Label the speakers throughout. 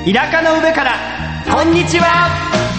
Speaker 1: 田舎の上からこんにちは。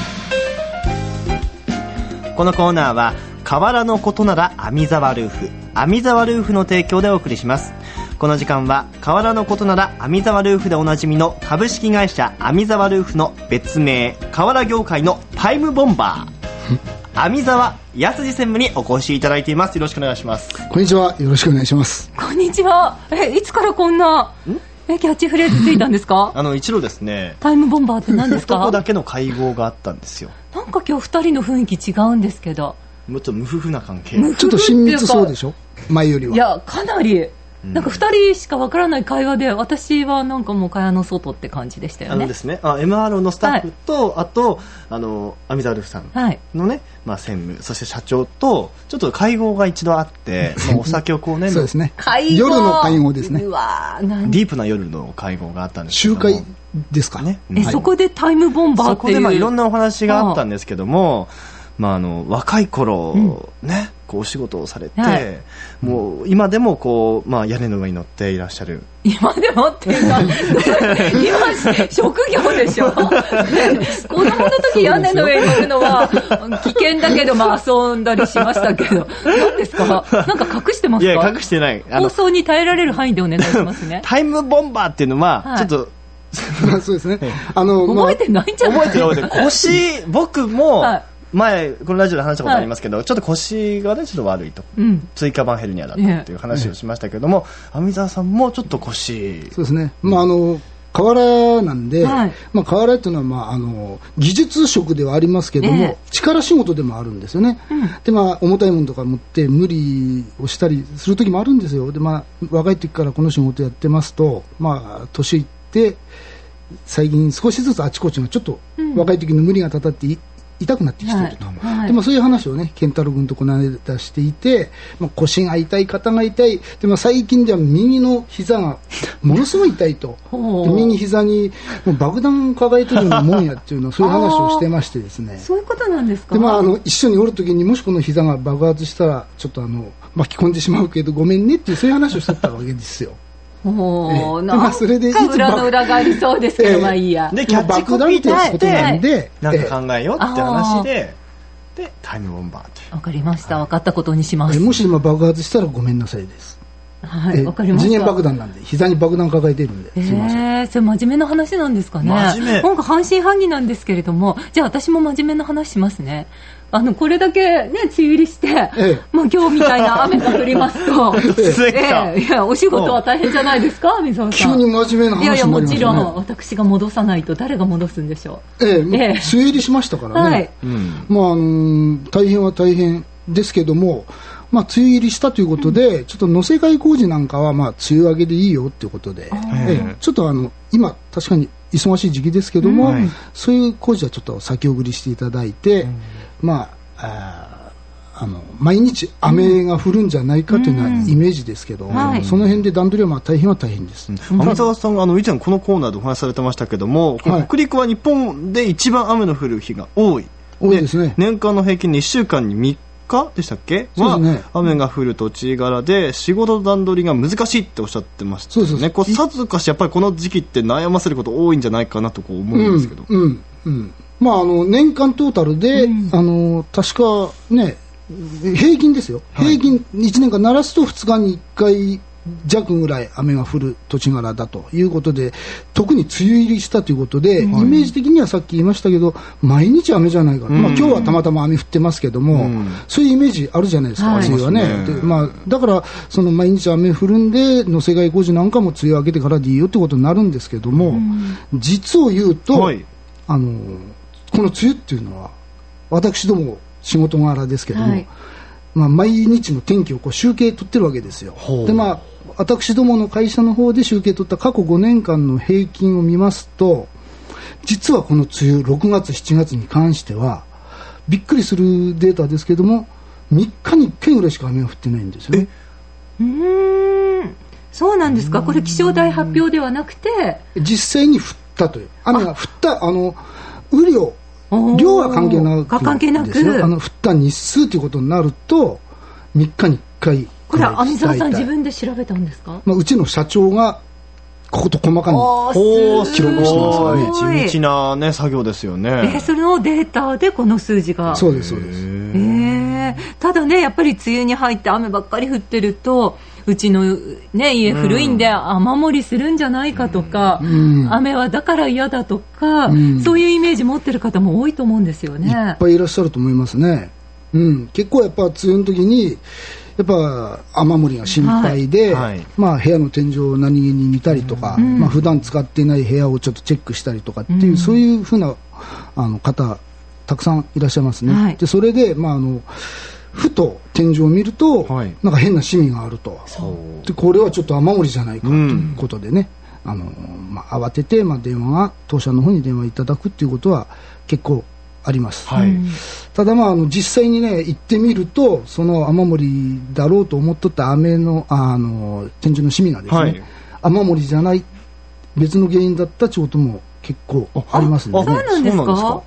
Speaker 1: このコーナーは河原のことなら網沢ルーフ、網沢ルーフの提供でお送りします。この時間は河原のことなら網沢ルーフでおなじみの株式会社網沢ルーフの別名、河原業界のタイムボンバー網沢康二専務にお越しいただいています。よろしくお願いします。
Speaker 2: こんにちは、よろしくお願いします。
Speaker 3: こんにちは。いつからこんなキャッチフレーズついたんですか？
Speaker 1: 一度ですね、
Speaker 3: タイムボンバーって何ですか？
Speaker 1: 男だけの会合があったんですよ。
Speaker 3: なんか今日2人の雰囲気違うんですけど、
Speaker 1: もっと無夫婦な関係。
Speaker 2: ちょっと親密そうでしょ、前よりは。
Speaker 3: いや、かなりなんか2人しかわからない会話で、私はなんかもう蚊帳の外って感じでしたよね。
Speaker 1: ですね、MRO のスタッフと、はい、あと網沢ルーフさんのね、はい、専務、そして社長とちょっと会合が一度あってお酒をこうね
Speaker 2: そうですね、
Speaker 3: 夜
Speaker 2: の会合ですね。
Speaker 3: うわ、
Speaker 1: ディープな夜の会合があったんですけども、
Speaker 2: 集会ですかね、
Speaker 3: はい、そこでタイムボンバーっていう、
Speaker 1: そこでいろんなお話があったんですけども、若い頃、ね、お仕事をされて、はい、もう今でも屋根の上に乗っていらっしゃる。
Speaker 3: 今でもっていうか今職業でしょ子供の時屋根の上に乗るのは危険だけど、遊んだりしましたけど、何ですか？なんか隠してますか？
Speaker 1: いや、隠してない。
Speaker 3: 放送に耐えられる範囲でお願いしますね。
Speaker 1: タイムボンバーっていうのは、はい、ちょっと
Speaker 2: そうですね、
Speaker 3: 覚えてないんじゃない？
Speaker 1: 覚えてる僕も、はい、前このラジオで話したことありますけど、はい、ちょっと腰がねちょっと悪いと、椎間板ヘルニアだったっていう話をしましたけども、網沢さんもちょっと腰。そうですね、
Speaker 2: 河原なんで、はい、河原っていうのは、技術職ではありますけども、力仕事でもあるんですよね、で重たいものとか持って無理をしたりする時もあるんですよ。で若い時からこの仕事やってますと、年いって最近少しずつあちこちのちょっと若い時の無理がたたって痛くなってきていると、はい、でそういう話をね健太郎君とこの間していて、腰が痛い、肩が痛い、で最近では右の膝がものすごい痛いとで右膝にもう爆弾抱えてるようなもんやっていうのそういう話をしてましてですね
Speaker 3: そういうことなんですか？
Speaker 2: で、一緒におる時にもしこの膝が爆発したらちょっと巻き込んでしまうけどごめんねっていうそういう話をしてたわけですよ。
Speaker 3: それで裏の裏がありそうですけど、いいや。
Speaker 1: でキャッチコピーとしてなんか考えようって話で、タイムボンバーって。
Speaker 3: わかりました。分かったことにします。
Speaker 2: もし今爆発したらごめんなさいです。
Speaker 3: はい、わかりました。
Speaker 2: 時限爆弾なんで膝に爆弾抱えているんで、すみません。
Speaker 3: それ真面目な話なんですかね。なんか半信半疑なんですけれども、じゃあ私も真面目な話しますね。これだけね梅雨入りして、今日みたいな雨が降りますと、いやお仕事は大変じゃないですか、水沢さん。
Speaker 2: 急に真面目な話になりますね。
Speaker 3: いやもちろん私が戻さないと誰が戻すんでしょう。
Speaker 2: 梅雨入りしましたからね。はい、大変は大変ですけども、梅雨入りしたということで、ちょっと野世界工事なんかは梅雨明けでいいよということで、ちょっと今確かに忙しい時期ですけども、そういう工事はちょっと先送りしていただいて、毎日雨が降るんじゃないかというようなイメージですけど、その辺で段取りは大変は大変です。
Speaker 1: 網沢さんが以前このコーナーでお話しされてましたけども、北陸は日本で一番雨の降る日が多い
Speaker 2: ですね。
Speaker 1: 年間の平均1週間に3日でしたっけは、雨が降る土地柄で仕事段取りが難しいっておっしゃってましたよね。さぞかしやっぱりこの時期って悩ませること多いんじゃないかなと思うんですけど、
Speaker 2: 年間トータルで、確かね平均ですよ、平均1年間鳴らすと2日に1回弱ぐらい雨が降る土地柄だということで、特に梅雨入りしたということで、イメージ的にはさっき言いましたけど毎日雨じゃないか、今日はたまたま雨降ってますけども、そういうイメージあるじゃないですか、梅雨はね。でだからその毎日雨降るんで野世界工事なんかも梅雨明けてからでいいよってことになるんですけども、実を言うと、この梅雨っていうのは私ども仕事柄ですけども、毎日の天気を集計取ってるわけですよ。で私どもの会社の方で集計取った過去5年間の平均を見ますと、実はこの梅雨6月7月に関してはびっくりするデータですけども3日に1回ぐらいしか雨が降ってないんですよ。
Speaker 3: そうなんですか。これ気象台発表ではなくて
Speaker 2: 実際に降ったという雨が降った雨量は関係なくですよ。降った日数ということになると3日に1回。
Speaker 3: これは網沢さん自分で調べたんですか？
Speaker 2: うちの社長がこと細かに記録してますからね。
Speaker 1: 地道な、ね、作業ですよね。
Speaker 3: それのデータでこの数字が。
Speaker 2: そうですそうです。
Speaker 3: ただね、やっぱり梅雨に入って雨ばっかり降ってると、うちの、ね、家古いんで雨漏りするんじゃないかとか、雨はだから嫌だとか、そういうイメージ持ってる方も多いと思うんですよね。
Speaker 2: いっぱいいらっしゃると思いますね。結構やっぱ梅雨の時にやっぱ雨漏りが心配で、まあ、部屋の天井を何気に見たりとか、まあ、普段使っていない部屋をちょっとチェックしたりとかっていう、そういうふうな方たくさんいらっしゃいますね。でそれで、まあ、ふと天井を見ると、なんか変なシミがあると。でこれはちょっと雨漏りじゃないかということでね、まあ、慌てて、まあ、当社の方に電話いただくっていうことは結構あります。ただ、まあ、実際にね行ってみると、その雨漏りだろうと思っとった雨の天井のシミがですね、雨漏りじゃない別の原因だったということも結構ありますので、
Speaker 3: そうなんですか。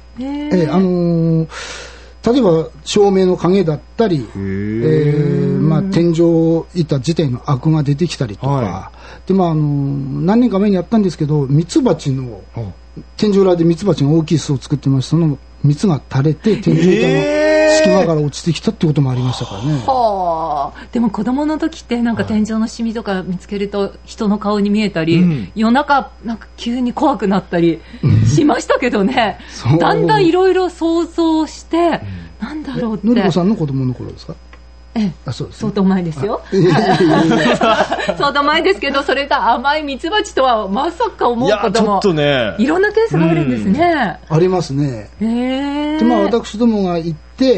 Speaker 2: 例えば照明の影だったり、まあ、天井板自体のアクが出てきたりとか、で、まあ、何年か前にやったんですけど、ミツバチの天井裏でミツバチが大きい巣を作ってまして、その蜜が垂れて天井板の隙間から落ちてきたってこともありましたからね。
Speaker 3: でも子供の時ってなんか天井のシミとか見つけると人の顔に見えたり、夜中なんか急に怖くなったりしましたけどね、だんだんいろいろ想像して、なんだろうって。
Speaker 2: のりこさんの子供の頃ですか？
Speaker 3: そうですね、相当前ですよ。相当前ですけど、それが甘いミツバチとはまさか思うことも、いろんなケースがあるんですね。
Speaker 2: ありますね。で、まあ、私どもが行って、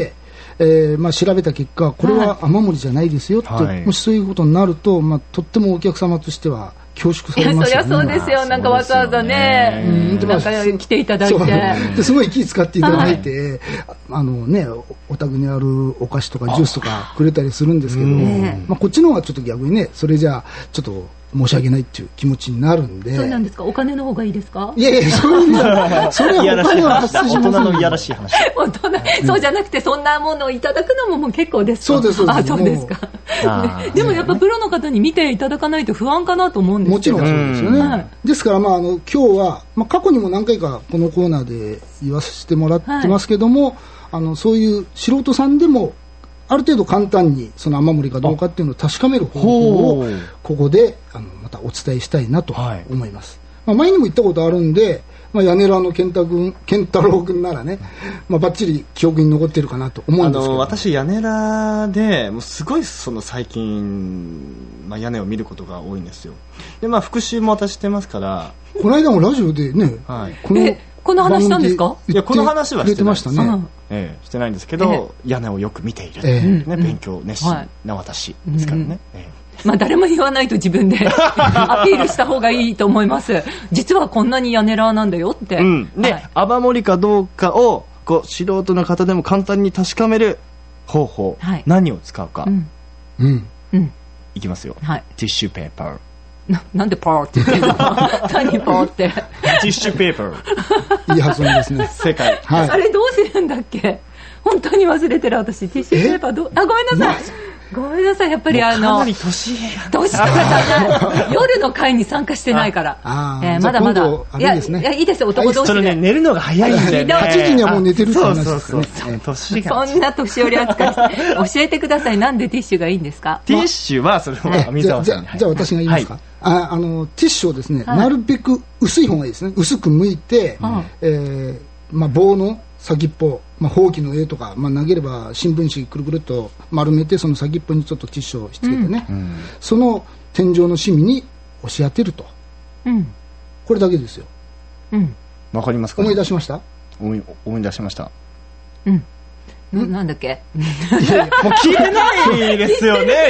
Speaker 2: まあ、調べた結果、これは雨漏りじゃないですよって、もしそういうことになると、まあ、とってもお客様としては恐縮されますよね。
Speaker 3: そりゃそうですよ。なんかわざわざね、なんか来ていただいて、
Speaker 2: すごい気使っていただいて、ね、お宅にあるお菓子とかジュースとかくれたりするんですけど、まあ、こっちの方がちょっと逆にね、それじゃあちょっと申し訳ないっていう気持ちになるんで。
Speaker 3: そうなんですか。お金の方がいいですか？
Speaker 2: いやいや、それはお金は発生しません。
Speaker 1: 大人のいやらしい話。
Speaker 3: そうじゃなくて、そんなものをいただくのももう結構です。
Speaker 2: そうですそうです。
Speaker 3: そうですか。でもやっぱプロの方に見ていただかないと不安かなと思うんですけど。
Speaker 2: もちろんそうですよね。ですから、まあ、今日は、まあ、過去にも何回かこのコーナーで言わせてもらってますけども、そういう素人さんでもある程度簡単にその雨漏りかどうかっていうのを確かめる方法をここでまたお伝えしたいなと思います。まあ、前にも言ったことあるんで、まあ、屋根裏の健太郎君ならね、まあ、バッチリ記憶に残ってるかなと思うんですけど、
Speaker 1: 私屋根裏でもうすごい最近、まあ、屋根を見ることが多いんですよ。で、まあ、復習も私してますから。
Speaker 2: この間もラジオでね、
Speaker 3: この話したんですか？
Speaker 1: いや、この話はしてないです。してないんですけど、屋根をよく見ている、勉強熱心な私ですからね。
Speaker 3: まあ、誰も言わないと自分でアピールした方がいいと思います。実はこんなに屋根裏なんだよって。
Speaker 1: で、雨漏りかどうかを素人の方でも簡単に確かめる方法、何を使うか。いきますよ。ティッシュペーパー。
Speaker 3: なんでパーって言ってるの？何パーって。
Speaker 1: ティッシュペーパー。
Speaker 2: いい発音ですね。
Speaker 1: 正解。
Speaker 3: あれどうするんだっけ？本当に忘れてる私。ティッシュペーパーごめんなさい。ごめんなさい。やっぱり
Speaker 1: かなり年
Speaker 3: とか夜の会に参加してないから。まだまだ。いや、いいですよ、男同士で。
Speaker 1: 寝るのが早いんでね。
Speaker 2: 8時にはもう寝てるって話ですね。
Speaker 3: そんな年寄り扱いして。教えてください。なんでティッシュがいいんですか？
Speaker 1: ティッシュは、それを水沢さんに。
Speaker 2: じゃあ私が言いますか。ティッシュをですね、なるべく薄い方がいいですね。薄く剥いて、まあ、棒の先っぽ、まあ、ほうきの絵とか、まあ、投げれば新聞紙くるくるっと丸めて、その先っぽにちょっとティッシュをしつけてね、その天井のシミに押し当てると、これだけですよ。
Speaker 1: わかりますか？
Speaker 2: 思い出しました？
Speaker 1: 思い出しました。
Speaker 3: なんだっけ？
Speaker 1: もう聞いてないですよね。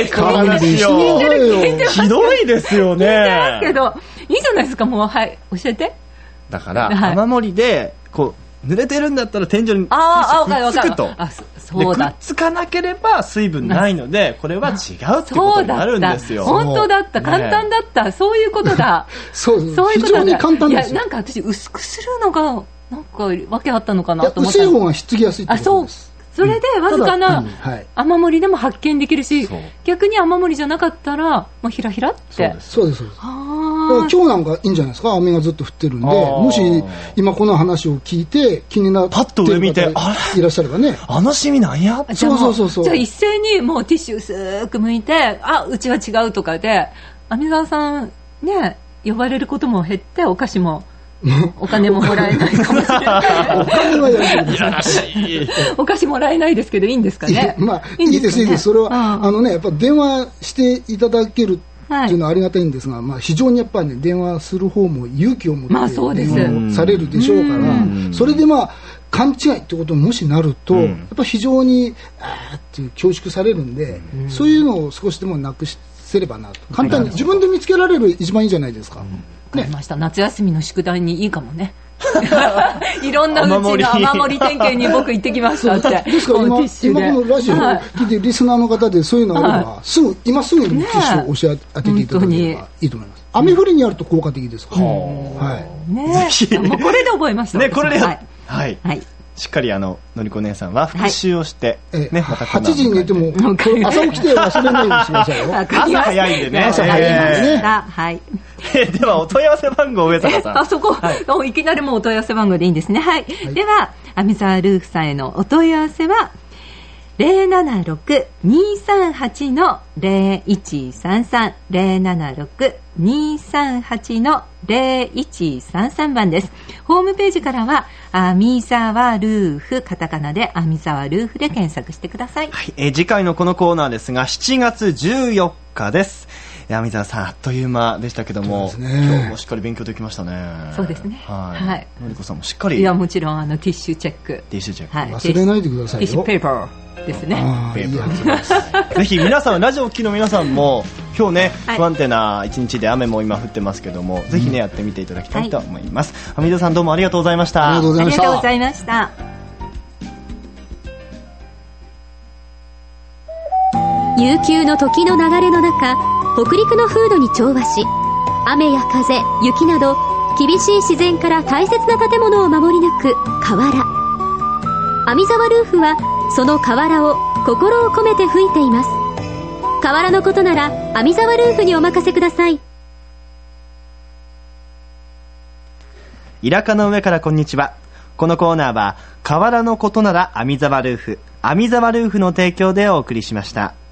Speaker 1: ひどいですよね。
Speaker 3: 聞いてますけど、いいじゃないですか。もう、はい、教えて。
Speaker 1: だから雨漏りで濡れてるんだったら天井にくっつくと。
Speaker 3: そうだ。
Speaker 1: くっつかなければ水分ないので、これは違うってことになるんですよ。
Speaker 3: 本当だった。簡単だった。そういうことだ。
Speaker 2: そういうことだ。非常に簡単ですよ。
Speaker 3: いや、なんか私薄くするのがなんか訳あったのかなと思った。
Speaker 2: 薄い方がひっつきやすいってことです。
Speaker 3: それでわずかな雨漏りでも発見できるし、逆に雨漏りじゃなかったらもうひらひらって。
Speaker 2: そうです。 今日なんかいいんじゃないですか。雨がずっと降ってるんで、もし今この話を聞いて気になって
Speaker 1: パッと上見て
Speaker 2: いらっしゃればね、
Speaker 1: あのシミなんや。
Speaker 2: そう
Speaker 3: じゃあ一斉にもうティッシュ薄く剥いて、うちは違うとかで網沢さんね呼ばれることも減って、お菓子もお金ももらえないかもしれない。
Speaker 2: お金はやるけど
Speaker 3: お菓子もらえないですけどいいんですかね。
Speaker 2: いいです。それはやっぱ電話していただけるっていうのはありがたいんですが、非常にやっぱりね、電話する方も勇気を持って電話をされるでしょうから、それで勘違いってことにもしなると、やっぱ非常にっていう恐縮されるんで、そういうのを少しでもなくせればなと。簡単に自分で見つけられる一番いいじゃないですか。
Speaker 3: わかりました。夏休みの宿題にいいかもね。いろんなうちの雨漏り点検に僕行ってきましたって。
Speaker 2: ですから今このラジオを聞いてリスナーの方でそういうのがあれば、今すぐにティッシュを押し当てていただければいいと思います。雨降りにやると効果的ですから。
Speaker 3: はい。もうこれで覚えました。
Speaker 1: ね、これで。はい。しっかりのりこ姉さんは復習をして、また
Speaker 2: 8時に寝ても朝起きて忘れないようにしましょうよ。
Speaker 1: 朝早いんでね。
Speaker 2: 朝早い
Speaker 3: ですね。はい。
Speaker 1: ではお問い合わせ番号、上坂さん。
Speaker 3: そこ、いきなりもうお問い合わせ番号でいいんですね。はい。では網沢ルーフさんへのお問い合わせは 076-238-0133 076-238-0133 番です。ホームページからは網沢ルーフ、カタカナで網沢ルーフで検索してください。
Speaker 1: はい。次回のこのコーナーですが7月14日です。網沢さん、あっという間でしたけども、今日もしっかり勉強できましたね。
Speaker 3: そうですね。
Speaker 1: はい。のりこさんもしっかり。
Speaker 3: いや、もちろんティッシュチェック。
Speaker 2: 忘れないでくださいよ。
Speaker 3: ティッシュペーパーですね。
Speaker 1: ぜひ皆さん、ラジオを聴きの皆さんも今日ね、不安定な一日で雨も今降ってますけども、ぜひねやってみていただきたいと思います。網沢さん、どうもありがとうございました。
Speaker 2: ありがとうございました。
Speaker 4: 悠久の時の流れの中、北陸の風土に調和し、雨や風、雪など厳しい自然から大切な建物を守り抜く瓦。網沢ルーフはその瓦を心を込めて吹いています。瓦のことなら網沢ルーフにお任せください。
Speaker 1: イラカの上からこんにちは。このコーナーは瓦のことなら網沢ルーフ、網沢ルーフの提供でお送りしました。